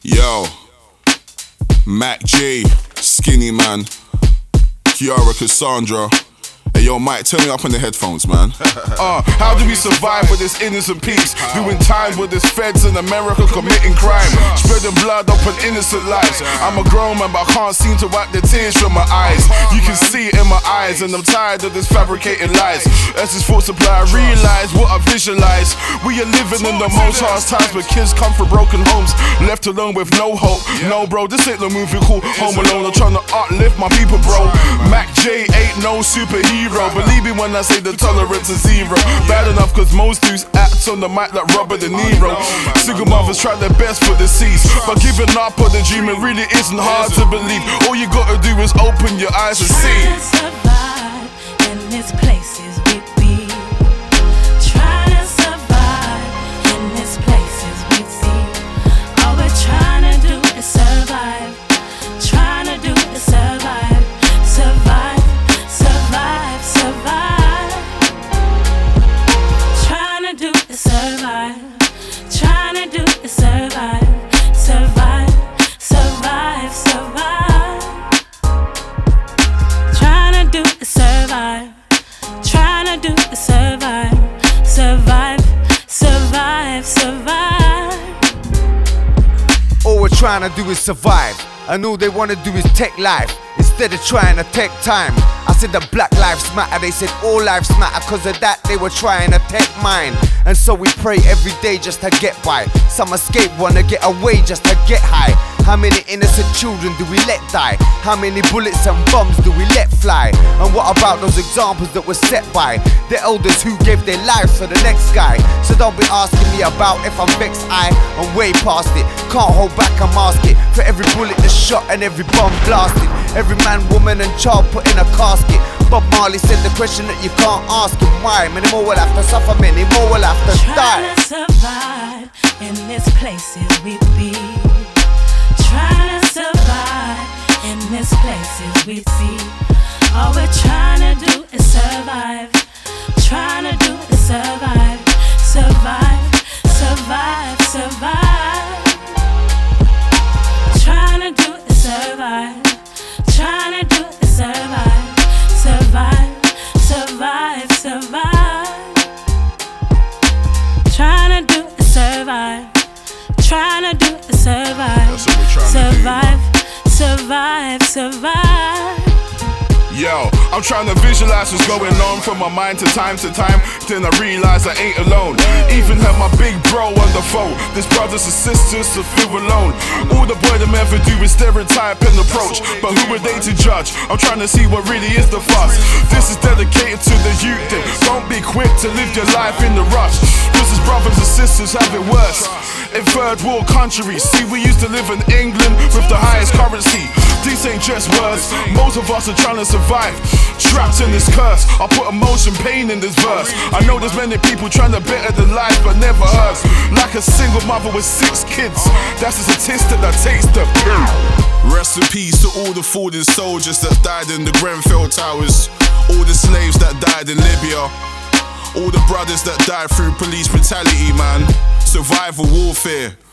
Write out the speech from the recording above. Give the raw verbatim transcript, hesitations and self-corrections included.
Yo, Mac J, Skinny Man, Kiara Cassandra. Hey yo, Mike, turn me up on the headphones, man. uh, how do we survive with this innocent peace? Doing time with this feds in America committing crime, spreading blood up on innocent lives. I'm a grown man, but I can't seem to wipe the tears from my eyes. You can see it in my eyes, and I'm tired of this fabricated lies. As this thought supply, I realize what I visualize. We are living in the most harsh times, where kids come from broken homes, left alone with no hope. No, bro, this ain't the movie called Home Alone. I'm trying to uplift my people, bro. Mac J ain't no superhero. Believe me when I say the tolerance is zero. Bad enough cause most dudes act on the mic like Robert De Niro. Single mothers try their best for the deceased, but giving up on the dream, it really isn't hard to believe. All you gotta do is open your eyes and see. Trying to survive in this places we be. Trying to survive in this places we see. All we're trying to do is survive. Trying to do is survive. Survive. Survive, survive. Trying to do is survive. Trying to do is survive. Survive, survive, survive. Trying to do is survive. Trying to do is survive. Survive, survive, survive. All we're trying to do is survive, and all they wanna do is take life instead of trying to take time. I said that black lives matter, they said all lives matter. Cause of that they were trying to take mine. And so we pray every day just to get by. Some escape, wanna get away just to get high. How many innocent children do we let die? How many bullets and bombs do we let fly? And what about those examples that were set by the elders who gave their lives for the next guy? So don't be asking me about if I'm vexed, I am way past it. Can't hold back and mask it. For every bullet that's shot and every bomb blasted, every man, woman and child put in a casket. Bob Marley said the question that you can't ask him why. Many more will have to suffer, many more will have to die. Trying to survive in this places we be. Trying to survive in this places we see. All we're trying to do is survive. Trying to do is survive. Survive, survive, survive. Trying to do is survive. Trying to do is survive. Survive, survive, survive. Trying to do is survive. Trying to do is survive. Survive, survive, survive. Yo, I'm trying to visualize what's going on from my mind to time to time. Then I realize I ain't alone. Even had my big bro on the phone. There's brothers and sisters to feel alone. All the boy them ever do is stereotype and approach. But who are they to judge? I'm trying to see what really is the fuss. This is dedicated to the youth then. Don't be quick to live your life in the rush. Cause his brothers and sisters have it worse in third world countries. See, we used to live in England with the highest currency. These ain't just words. Most of us are trying to survive, trapped in this curse. I put emotion, pain in this verse. I know there's many people trying to better their life, but never hers. Like a single mother with six kids. That's a statistic that takes the pill. Rest in peace to all the fallen soldiers that died in the Grenfell Towers. All the slaves that died in Libya. All the brothers that died through police brutality, man. Survival warfare.